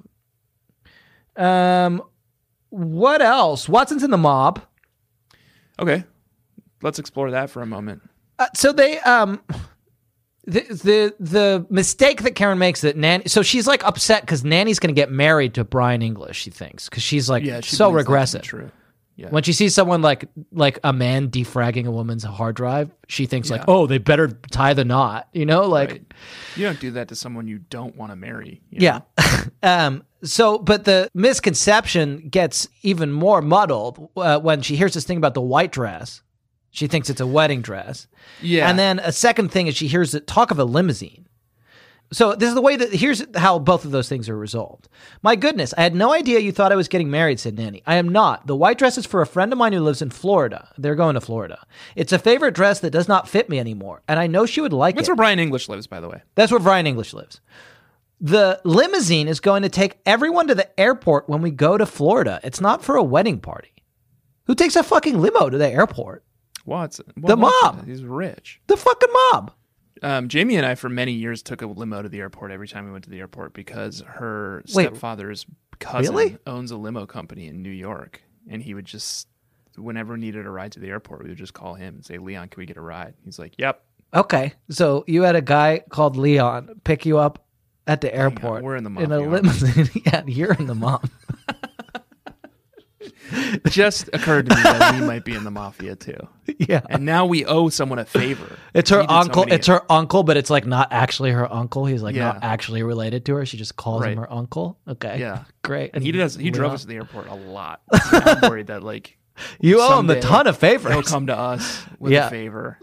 S2: Um, what else? Watson's in the mob.
S4: awful. Okay. Let's explore that for a moment.
S2: Uh, so they um. The, the the mistake that Karen makes that Nanny, so she's like upset because Nanny's going to get married to Brian English, she thinks, because she's like
S4: Yeah, she
S2: so
S4: believes that to be
S2: regressive.
S4: True. Yeah.
S2: When she sees someone like like a man defragging a woman's hard drive, she thinks like,
S4: Yeah.
S2: oh, they better tie the knot, you know, like
S4: Right. You don't do that to someone you don't want to marry. you
S2: yeah.
S4: know?
S2: um. So, but the misconception gets even more muddled uh, when she hears this thing about the white dress. She thinks it's a wedding dress.
S4: Yeah.
S2: And then a second thing is she hears the talk of a limousine. So this is the way that, here's how both of those things are resolved. My goodness, I had no idea you thought I was getting married, said Nanny. I am not. The white dress is for a friend of mine who lives in Florida. They're going to Florida. It's a favorite dress that does not fit me anymore, and I know she would like
S4: That's
S2: it.
S4: where Brian English lives, by the way.
S2: That's where Brian English lives. The limousine is going to take everyone to the airport when we go to Florida. It's not for a wedding party. Who takes a fucking limo to the airport?
S4: Watson.
S2: The mob.
S4: He's rich.
S2: The fucking mob.
S4: Um, Jamie and I, for many years, took a limo to the airport every time we went to the airport because her
S2: Wait,
S4: stepfather's cousin
S2: really?
S4: owns a limo company in New York. And he would just, whenever we needed a ride to the airport, we would just call him and say, Leon, can we get a ride? He's like, yep.
S2: Okay, so you had a guy called Leon pick you up at the airport.
S4: we're in the mob
S2: in a
S4: yard.
S2: limousine. Yeah, you're in the mob.
S4: just occurred to me that we might be in the mafia too.
S2: Yeah.
S4: And now we owe someone a favor.
S2: It's her
S4: We did so
S2: uncle.
S4: many-
S2: It's her uncle, but it's like not actually her uncle. He's like
S4: Yeah.
S2: not actually related to her. She just calls him
S4: Right.
S2: her uncle. Okay.
S4: Yeah.
S2: Great.
S4: And he does. He
S2: We
S4: drove
S2: all-
S4: us to the airport a lot. So I'm worried that like
S2: You owe him a
S4: someday
S2: ton of favors.
S4: he'll come to us with
S2: Yeah.
S4: a favor.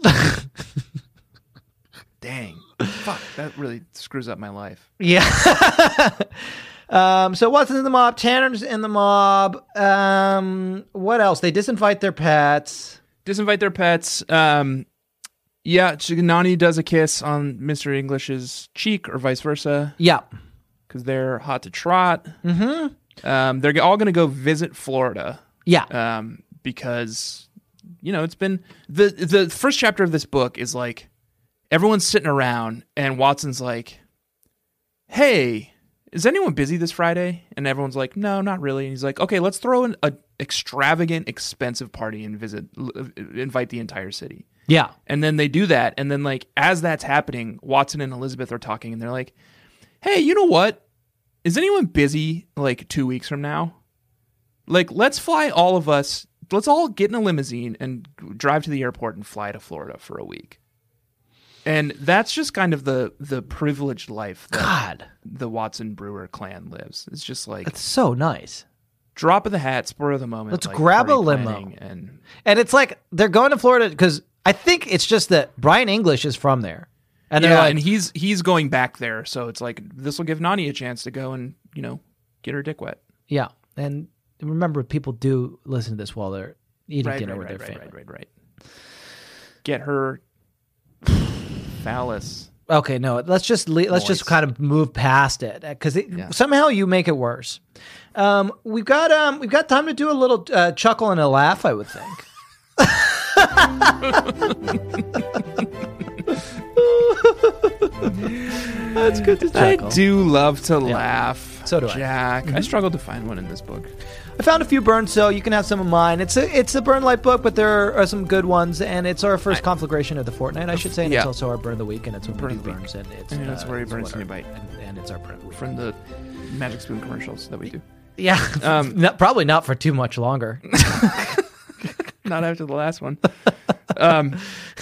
S4: Dang. Fuck. That really screws up my life.
S2: Yeah. um, so Watson's in the mob. Tanner's in the mob. Um, what else? They disinvite their pets.
S4: Disinvite their pets. Um, yeah, Nani does a kiss on Mister English's cheek, or vice versa,
S2: Yeah.
S4: because they're hot to trot. Mm-hmm. Um, they're all going to go visit Florida.
S2: Yeah.
S4: Um, because you know it's been the the first chapter of this book is like everyone's sitting around and Watson's like, "Hey, is anyone busy this Friday?" And everyone's like, "No, not really." And he's like, "Okay, let's throw an a extravagant, expensive party and visit, l- invite the entire city."
S2: Yeah.
S4: And then they do that, and then like as that's happening, Watson and Elizabeth are talking, and they're like, "Hey, you know what? Is anyone busy like two weeks from now? Like, let's fly all of us. Let's all get in a limousine and drive to the airport and fly to Florida for a week." And that's just kind of the the privileged life that
S2: God.
S4: the Watson Brewer clan lives. It's just like
S2: It's so nice.
S4: drop of the hat, spur of the moment.
S2: Let's
S4: like,
S2: grab a
S4: party
S2: limo.
S4: planning And
S2: And it's like they're going to Florida because I think it's just that Brian English is from there. And they're
S4: yeah,
S2: like,
S4: and he's he's going back there, so it's like this will give Nani a chance to go and you know get her dick wet.
S2: yeah. And remember, people do listen to this while they're eating
S4: Right,
S2: dinner
S4: right,
S2: with
S4: right,
S2: their
S4: right,
S2: family.
S4: right, right, right. Get her phallus.
S2: Okay, no, let's just le- let's just
S4: Moist.
S2: kind of move past it because
S4: Yeah.
S2: somehow you make it worse. Um, we've got um, we've got time to do a little uh, chuckle and a laugh, I would think. That's good to
S4: I
S2: chuckle.
S4: do love to laugh.
S2: So do I. Mm-hmm.
S4: Jack. I struggled to find one in this book.
S2: I found a few burns, so you can have some of mine. It's a it's a burn light book, but there are some good ones, and it's our first conflagration of the fortnight, I should say. And
S4: Yeah.
S2: it's also our burn of the week, and it's when
S4: Burn
S2: we
S4: of
S2: do
S4: the week.
S2: burns, and it's
S4: And it's
S2: uh,
S4: where he
S2: it's
S4: burns
S2: what
S4: in
S2: our-
S4: your bite.
S2: and, and it's our burn of the week.
S4: From the Magic Spoon commercials that we do.
S2: Yeah,
S4: Um,
S2: not, probably not for too much longer.
S4: Not after the last one. um,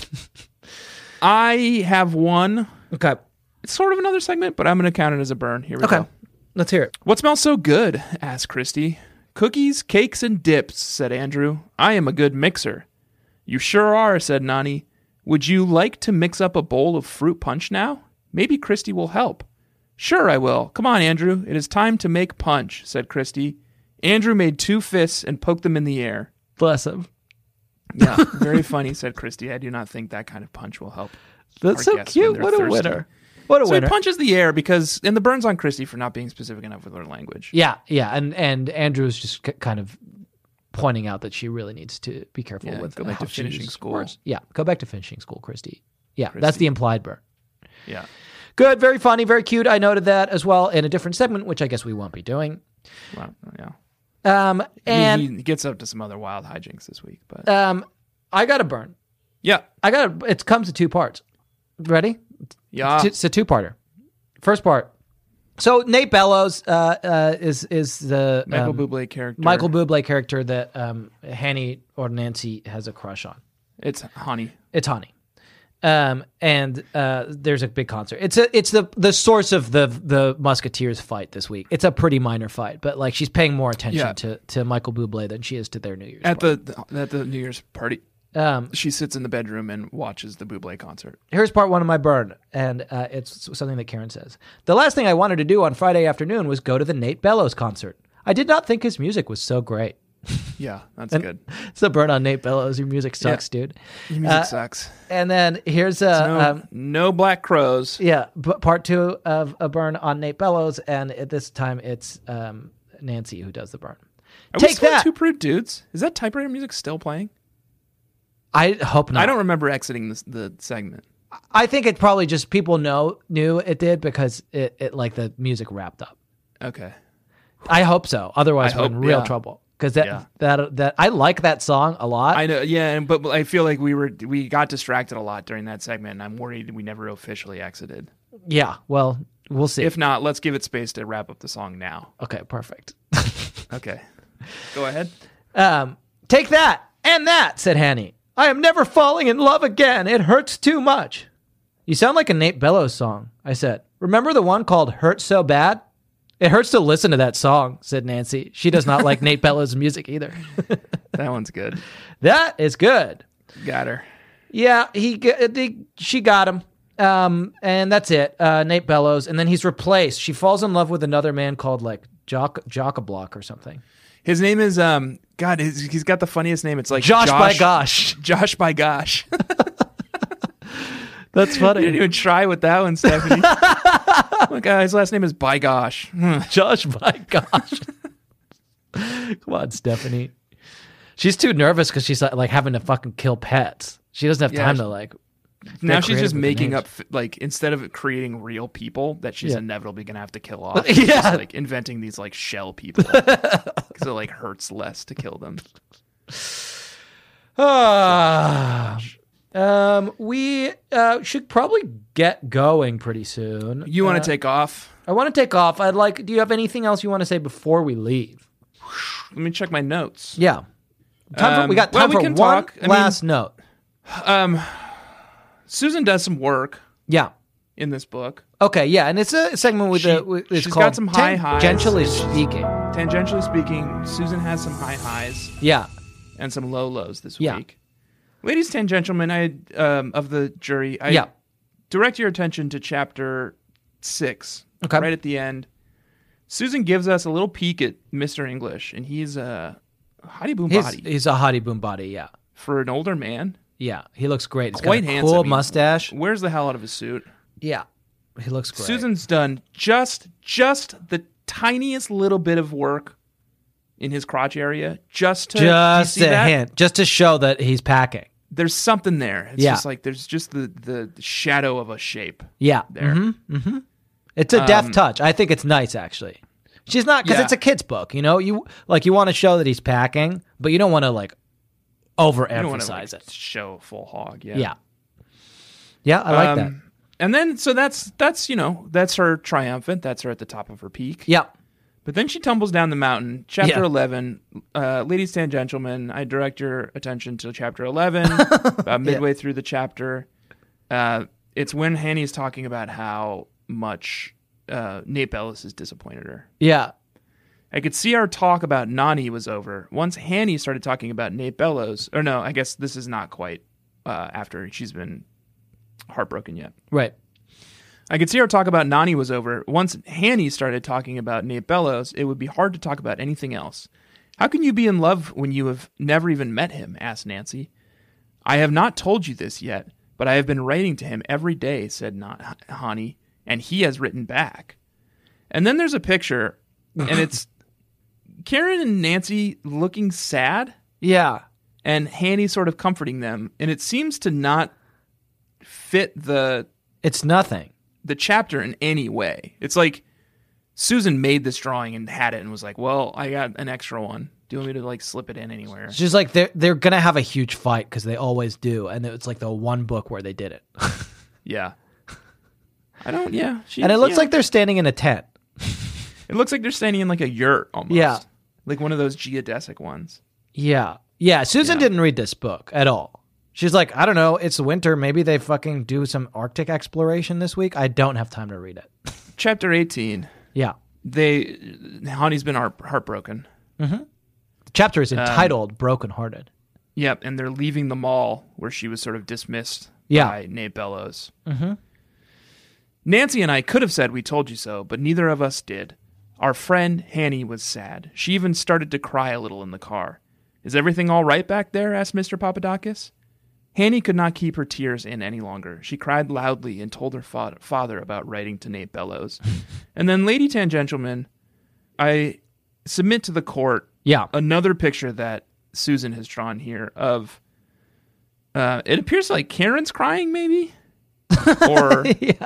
S4: I have one.
S2: Okay,
S4: It's sort of another segment, but I'm going to count it as a burn. Here we
S2: okay,
S4: go.
S2: let's hear it.
S4: What smells so good? Asked Christy. Cookies, cakes, and dips, said Andrew. I am a good mixer. You sure are, said Nani. Would you like to mix up a bowl of fruit punch now? Maybe Christy will help. Sure, I will. Come on, Andrew. It is time to make punch, said Christy. Andrew made two fists and poked them in the air.
S2: Bless him.
S4: Yeah, very funny, said Christy. I do not think that kind of punch will help.
S2: That's
S4: our
S2: so
S4: guests when
S2: cute.
S4: they're
S2: What a
S4: thirsty.
S2: winner. What a
S4: So
S2: winner.
S4: he punches the air because, and the burns on Christy for not being specific enough with her language.
S2: Yeah, yeah, and and Andrew's just k- kind of pointing out that she really needs to be careful
S4: Yeah,
S2: with
S4: go back
S2: how
S4: to
S2: she
S4: finishing
S2: uses
S4: school.
S2: words. Yeah, go back to finishing school, Christy. Yeah, that's
S4: Christy.
S2: the implied burn.
S4: Yeah.
S2: Good, very funny, very cute. I noted that as well in a different segment, which I guess we won't be doing.
S4: Well, yeah.
S2: Um, and
S4: he, he gets up to some other wild hijinks this week, but
S2: um, I got a burn.
S4: yeah,
S2: I got a, it comes in two parts. Ready?
S4: yeah.
S2: It's a two-parter. First part. So Nate Bellows uh, uh, is is the
S4: Michael
S2: um,
S4: Bublé character.
S2: Michael Bublé character that um, Hanny or Nancy has a crush on.
S4: It's Honey.
S2: It's Honey. Um, and uh, there's a big concert. It's a it's the the source of the the Musketeers fight this week. It's a pretty minor fight, but like she's paying more attention
S4: Yeah.
S2: to, to Michael Bublé than she is to their New Year's
S4: At
S2: party.
S4: the at the New Year's party,
S2: Um,
S4: she sits in the bedroom and watches the Bublé concert.
S2: here's part one of my burn, and uh, it's something that Karen says. The last thing I wanted to do on Friday afternoon was go to the Nate Bellows concert. I did not think his music was so great.
S4: Yeah, that's
S2: And
S4: good.
S2: It's a burn on Nate Bellows. Your music sucks, dude.
S4: Your music
S2: uh,
S4: sucks.
S2: And then here's a
S4: No,
S2: um,
S4: no black crows.
S2: yeah, b- part two of a burn on Nate Bellows, and at this time it's um, Nancy who does the burn.
S4: Are we
S2: Take
S4: still
S2: that.
S4: Two Prude Dudes? Is that typewriter music still playing?
S2: I hope not.
S4: I don't remember exiting this, the segment.
S2: I think it probably just people know knew it did because it, it like the music wrapped up.
S4: Okay.
S2: I hope so. Otherwise,
S4: I
S2: we're in
S4: hope-
S2: real
S4: yeah.
S2: trouble. Because that,
S4: Yeah.
S2: that that I like that song a lot.
S4: I know, yeah, and- but I feel like we were we got distracted a lot during that segment, and I'm worried we never officially exited.
S2: yeah. Well, we'll see.
S4: If not, let's give it space to wrap up the song now.
S2: okay, perfect.
S4: Okay, go ahead.
S2: Um, take that and that, said Hanny. I am never falling in love again. It hurts too much. You sound like a Nate Bellows song, I said. Remember the one called Hurt So Bad? It hurts to listen to that song, said Nancy. She does not like Nate Bellows' music either.
S4: That one's good.
S2: That is good.
S4: Got her.
S2: Yeah, he, he she got him. Um, and that's it. Uh, Nate Bellows. And then he's replaced. She falls in love with another man called like Jock Jock-a-Block or something.
S4: His name is, um, God, he's, he's got the funniest name. It's like
S2: Josh,
S4: Josh
S2: by gosh.
S4: Josh by gosh.
S2: That's
S4: You
S2: funny.
S4: didn't even try with that one, Stephanie. My guy, his last name is by gosh.
S2: Josh, by gosh. Come on, Stephanie. She's too nervous because she's like, like having to fucking kill pets. She doesn't have
S4: Yeah,
S2: time
S4: she-
S2: to like.
S4: Now
S2: get
S4: she's
S2: creative
S4: just
S2: with the
S4: making
S2: names.
S4: up, like, instead of creating real people that she's
S2: Yeah.
S4: inevitably going to have to kill off,
S2: Yeah.
S4: she's just, like, inventing these, like, shell people. Because it, like, hurts less to kill them.
S2: Ah. Um, we uh, should probably get going pretty soon.
S4: You want
S2: Uh,
S4: to take off?
S2: I want to take off. I'd like. Do you have anything else you want to say before we leave?
S4: Let me check my notes.
S2: Yeah. Time for,
S4: Um,
S2: we got
S4: well,
S2: time
S4: we
S2: for
S4: can
S2: one
S4: talk. I mean-
S2: last note.
S4: Um, Susan does some work
S2: Yeah.
S4: in this book.
S2: Okay. Yeah, and it's a segment with
S4: She-
S2: the. With, it's
S4: she's
S2: called
S4: got some high highs.
S2: Tangentially speaking.
S4: Tangentially speaking, Susan has some high highs
S2: Yeah.
S4: and some low lows this
S2: Yeah.
S4: week. Ladies and gentlemen, I um, of the jury, I
S2: Yeah.
S4: direct your attention to chapter six.
S2: Okay.
S4: Right at the end, Susan gives us a little peek at Mister English, and he's a hottie boom
S2: He's,
S4: body
S2: he's a hottie boom body. Yeah.
S4: for an older man.
S2: Yeah. He looks great. He's
S4: Quite
S2: got a
S4: handsome.
S2: cool
S4: He
S2: mustache.
S4: Wears the hell out of his suit.
S2: Yeah. He looks great.
S4: Susan's done just just the tiniest little bit of work in his crotch area, just to
S2: just
S4: you see
S2: a
S4: that?
S2: hint, just to show that he's packing.
S4: There's something there. It's
S2: Yeah.
S4: just like there's just the, the shadow of a shape
S2: Yeah.
S4: there.
S2: Mm-hmm. It's a deft
S4: Um,
S2: touch. I think it's nice, actually. She's not because
S4: Yeah.
S2: it's a kid's book. You know, you like you want to show that he's packing, but you don't want to like
S4: You don't want to
S2: overemphasize
S4: like,
S2: it.
S4: show full hog. Yeah.
S2: Yeah. Yeah, I like that.
S4: Um, And then so that's that's you know that's her triumphant. That's her at the top of her peak.
S2: Yeah.
S4: But then she tumbles down the mountain. Chapter
S2: Yeah.
S4: eleven, uh, ladies and gentlemen, I direct your attention to chapter eleven. About midway through the chapter, uh, it's when Hanny's talking about how much uh, Nate Bellows has disappointed her.
S2: Yeah.
S4: I could see our talk about Nani was over. Once Hanny started talking about Nate Bellows, or no, I guess this is not quite uh, after she's been heartbroken yet.
S2: Right.
S4: I could see our talk about Nani was over. Once Hanny started talking about Nate Bellows, it would be hard to talk about anything else. How can you be in love when you have never even met him? Asked Nancy. I have not told you this yet, but I have been writing to him every day, said Na- Hani, and he has written back. And then there's a picture, and it's Karen and Nancy looking sad,
S2: Yeah.
S4: and Hanny sort of comforting them, and it seems to not fit the
S2: It's nothing.
S4: the chapter in any way. It's like Susan made this drawing and had it and was like, well, I got an extra one. Do you want me to like slip it in anywhere?
S2: It's just like they're they're gonna have a huge fight because they always do, and it's like the one book where they did it.
S4: Yeah. I don't, yeah. She,
S2: And it looks
S4: yeah.
S2: like they're standing in a tent.
S4: It looks like they're standing in like a yurt almost.
S2: Yeah.
S4: Like one of those geodesic ones.
S2: Yeah. Yeah. Susan
S4: Yeah.
S2: didn't read this book at all. She's like, I don't know, it's winter. Maybe they fucking do some Arctic exploration this week. I don't have time to read it.
S4: Chapter eighteen.
S2: Yeah.
S4: They, Honey's been heart, heartbroken.
S2: The chapter is entitled Broken Hearted.
S4: Yep. And they're leaving the mall where she was sort of dismissed
S2: Yeah.
S4: by Nate Bellows. Mm-hmm. Nancy and I could have said we told you so, but neither of us did. Our friend Hanny was sad. She even started to cry a little in the car. Is everything all right back there? Asked Mister Papadakis. Hanny could not keep her tears in any longer. She cried loudly and told her fa- father about writing to Nate Bellows. And then, Lady Tangentialman, I submit to the court
S2: Yeah.
S4: another picture that Susan has drawn here of, uh, it appears like Karen's crying maybe? Or
S2: Yeah.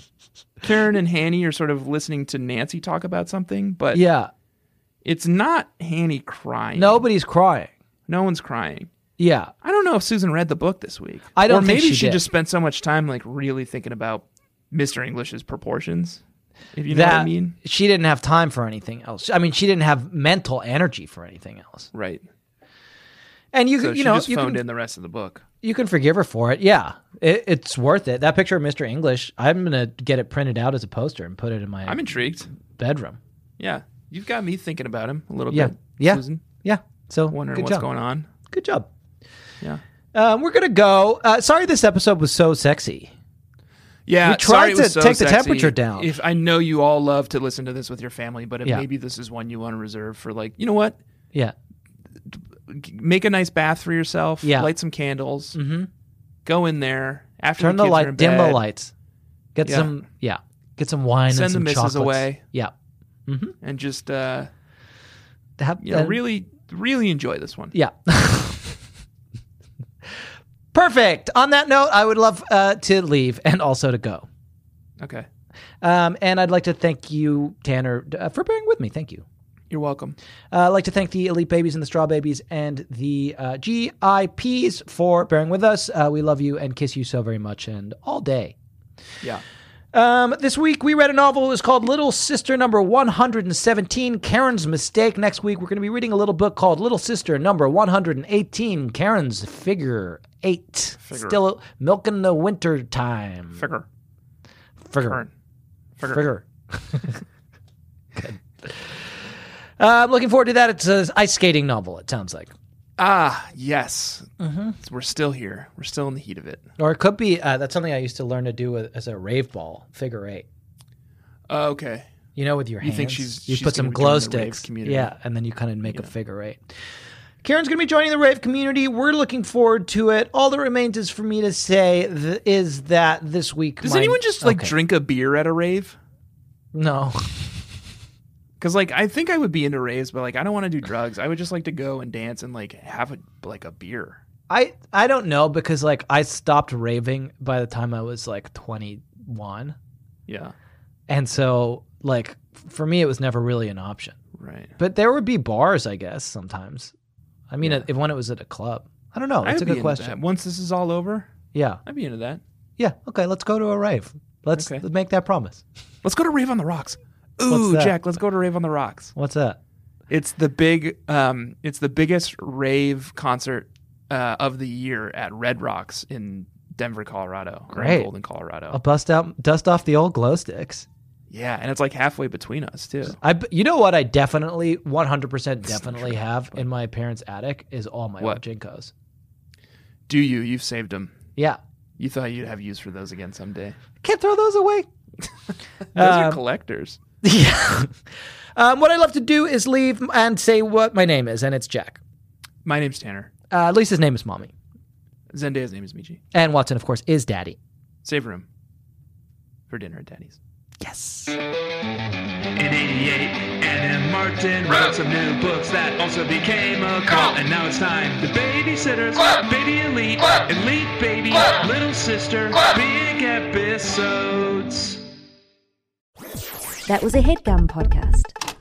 S4: Karen and Hanny are sort of listening to Nancy talk about something, but
S2: Yeah.
S4: it's not Hanny crying.
S2: Nobody's crying.
S4: No one's crying.
S2: Yeah.
S4: I don't know if Susan read the book this week.
S2: I don't
S4: or
S2: think
S4: maybe
S2: she
S4: she
S2: did.
S4: just spent so much time like really thinking about Mister English's proportions. If you know
S2: that
S4: what I mean.
S2: she didn't have time for anything else. I mean, she didn't have mental energy for anything else.
S4: Right.
S2: And you
S4: So
S2: you
S4: she
S2: know
S4: just
S2: you
S4: phoned
S2: can,
S4: in the rest of the book.
S2: you can forgive her for it. Yeah, it, it's worth it. That picture of Mister English, I'm gonna get it printed out as a poster and put it in my
S4: I'm intrigued.
S2: bedroom.
S4: Yeah, you've got me thinking about him a little
S2: Yeah,
S4: bit,
S2: yeah,
S4: Susan.
S2: yeah. So
S4: Wondering
S2: good
S4: what's
S2: job.
S4: going on.
S2: Good job.
S4: Yeah.
S2: Um, we're gonna go. Uh, sorry, this episode was so sexy.
S4: Yeah,
S2: We tried
S4: sorry it was
S2: to
S4: so
S2: take the
S4: sexy.
S2: temperature down.
S4: If I know you all love to listen to this with your family, but if
S2: Yeah.
S4: maybe this is one you want to reserve for, like, you know what?
S2: Yeah,
S4: G- Make a nice bath for yourself.
S2: Yeah.
S4: Light some candles. Mm-hmm. Go in there after
S2: turn
S4: the,
S2: the
S4: kids are
S2: light,
S4: in
S2: dim the
S4: bed,
S2: lights. Get
S4: Yeah.
S2: some, yeah. Get some wine
S4: Send
S2: and some
S4: the missus
S2: chocolates.
S4: away.
S2: Yeah,
S4: and just uh,
S2: Have,
S4: you know
S2: and-
S4: really really enjoy this one.
S2: Yeah. Perfect. On that note, I would love uh, to leave and also to go.
S4: Okay,
S2: Um, and I'd like to thank you, Tanner, uh, for bearing with me. Thank you.
S4: you're welcome.
S2: Uh, I'd like to thank the Elite Babies and the Straw Babies and the uh, G I Ps for bearing with us. Uh, we love you and kiss you so very much and all day.
S4: Yeah.
S2: Um, this week we read a novel. It was called Little Sister number one hundred seventeen, Karen's Mistake. Next week we're going to be reading a little book called Little Sister number one hundred eighteen, Karen's Figure Eight.
S4: Figure.
S2: Still milking the winter time.
S4: Figure.
S2: Figure.
S4: Turn. Figure.
S2: Figure. Good. Uh, I'm looking forward to that. It's an ice skating novel, it sounds like.
S4: Ah, yes.
S2: Mm-hmm.
S4: We're still here. We're still in the heat of it.
S2: Or it could be, uh, that's something I used to learn to do with, as a rave ball, figure eight.
S4: Uh, okay.
S2: You know, with your
S4: You
S2: hands.
S4: think she's-
S2: you
S4: she's
S2: put some
S4: gonna
S2: glow
S4: join the rave
S2: sticks.
S4: community.
S2: Yeah, and then you kind of make a
S4: Yeah.
S2: figure eight. Karen's going to be joining the rave community. We're looking forward to it. All that remains is for me to say th- is that this week.
S4: Does
S2: my-
S4: anyone just like
S2: Okay.
S4: drink a beer at a rave?
S2: No.
S4: Because like I think I would be into raves, but like I don't want to do drugs. I would just like to go and dance and like have a like a beer.
S2: I, I don't know because like I stopped raving by the time I was like twenty-one.
S4: Yeah.
S2: And so like for me, it was never really an option.
S4: Right.
S2: But there would be bars, I guess, sometimes. I mean,
S4: Yeah.
S2: if when it was at a club. I don't know. That's
S4: I'd
S2: a
S4: be
S2: good
S4: into
S2: question.
S4: that. Once this is all over,
S2: Yeah.
S4: I'd be into that.
S2: Yeah. Okay, let's go to a rave. Let's,
S4: Okay.
S2: let's make that promise.
S4: Let's go to Rave on the Rocks.
S2: What's
S4: Ooh,
S2: that?
S4: Jack, let's go to Rave on the Rocks.
S2: What's that?
S4: It's the big um it's the biggest rave concert uh, of the year at Red Rocks in Denver, Colorado. or in
S2: Great.
S4: Golden, Colorado.
S2: I'll bust out, dust off the old glow sticks.
S4: Yeah, and it's like halfway between us too.
S2: I, you know what I definitely, one hundred percent definitely have in my parents' attic is all my
S4: What?
S2: old Jinkos.
S4: Do you? You've saved them.
S2: Yeah.
S4: You thought you'd have use for those again someday.
S2: Can't throw those away.
S4: Those are
S2: Um,
S4: collectors.
S2: Yeah. Um, what I love to do is leave and say what my name is, and it's Jack.
S4: My name's Tanner.
S2: Uh, Lisa's name is Mommy.
S4: Zendaya's name is Michi.
S2: And Watson, of course, is Daddy.
S4: Save room for dinner at Daddy's.
S2: Yes.
S3: In eighty-eight, Anna Martin wrote some new books that also became a cult. And now it's time. The Babysitters, Baby Elite, Elite Baby, Little Sister, big episodes.
S1: That was a HeadGum podcast.